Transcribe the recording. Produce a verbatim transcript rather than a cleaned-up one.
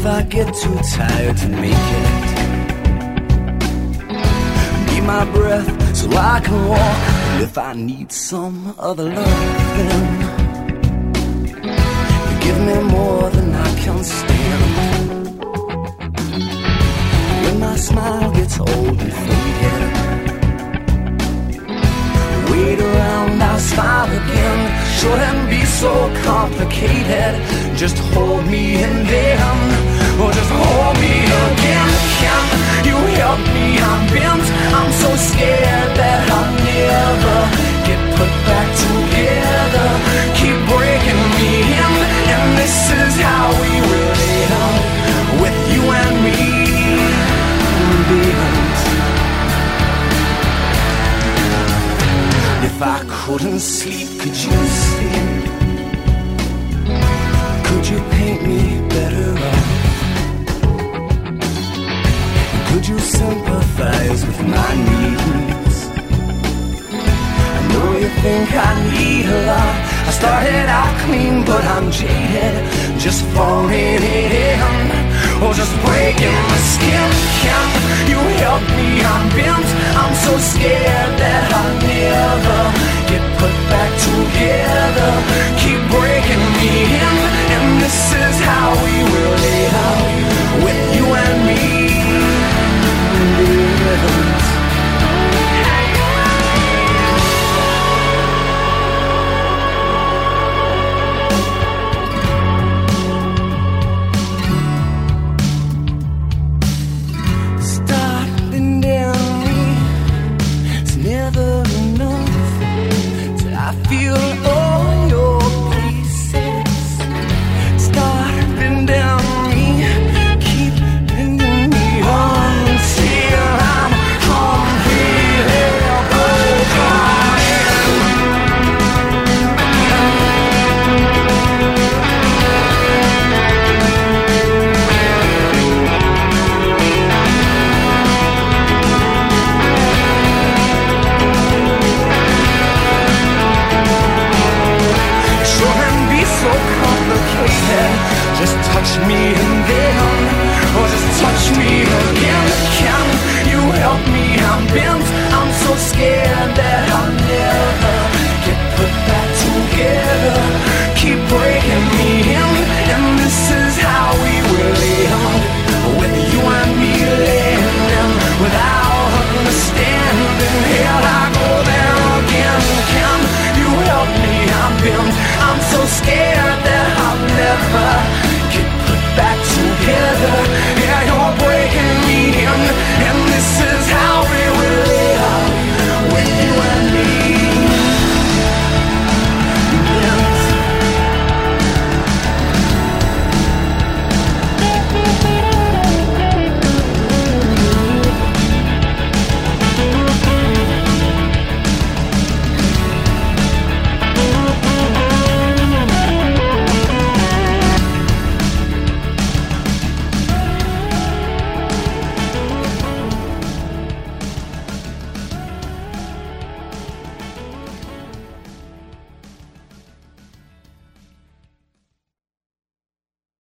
if I get too tired to make it. Need my breath so I can walk. And if I need some other love, then you give me more than I can stand. When my smile gets old and faded, wait around, I'll smile again. Shouldn't be so complicated. Just hold me and then, or just hold me again. Can you help me? I'm bent. I'm so scared that I'll never get put back together. Keep breaking me in, and this is how we will end, with you and me. If I couldn't sleep, could you sleep? Could you paint me better off? Could you sympathize with my needs? I know you think I need a lot. I started out clean, but I'm jaded, just falling in, or just breaking my skin. Can you help me? I'm bent. I'm so scared that I'll never get put back together. Keep breaking me in, and this is how we will live, with you and me. Just touch me and then, or just touch me again. Can you help me? I'm bent. I'm so scared